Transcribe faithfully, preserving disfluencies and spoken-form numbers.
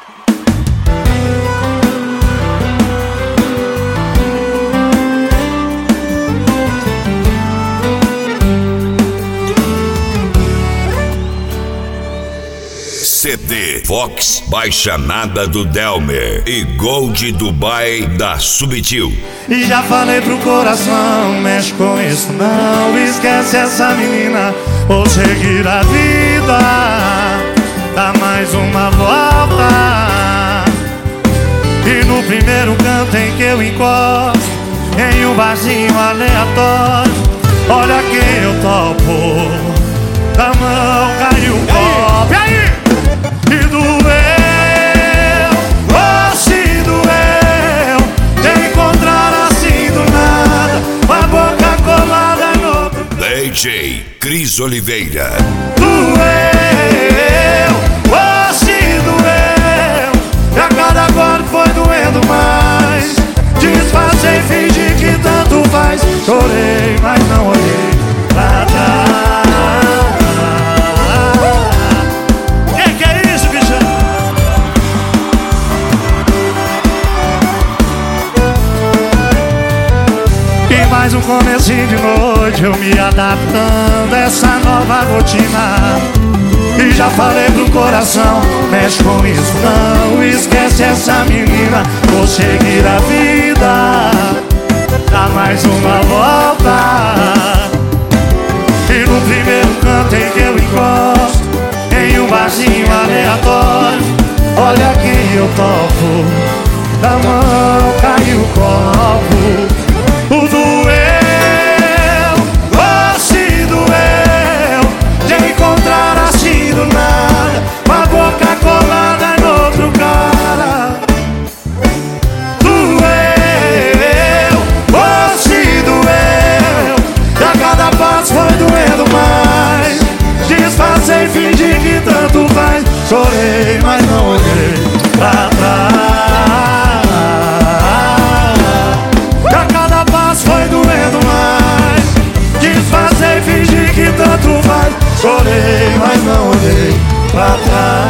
C D Fox Baixa Nada do Delmer e Gold Dubai da Subtil. E já falei pro coração, mexe com isso não, esquece essa menina, vou seguir a vida, dá mais uma volta. E no primeiro canto em que eu encosto, em um barzinho aleatório, olha quem eu topo, da mão caiu o copo. E aí? E doeu, oh se doeu, te encontrar assim do nada, com a boca colada no outro. D J Cris Oliveira. Doeu, oh se doeu, e a cada golpe foi doendo mais. Disfarcei, fingi que tanto faz, chorei, mas não olhei pra trás. Mais um comecinho de noite, eu me adaptando a essa nova rotina. E já falei pro coração, mexe com isso não, esquece essa menina, vou seguir a vida, dá mais uma volta. E no primeiro canto em que eu encosto, em um barzinho aleatório, olha quem eu topo, da mão caiu o copo. O doeu, oh se doeu, de encontrar assim do nada, com a boca colada em outro cara. Doeu, oh se doeu, e a cada passo foi doendo mais. Disfarcei, fingi que tanto faz, chorei, mas não olhei pra trás. Foi doendo mais, disfarcei, fingi que tanto faz, chorei, mas não olhei pra trás.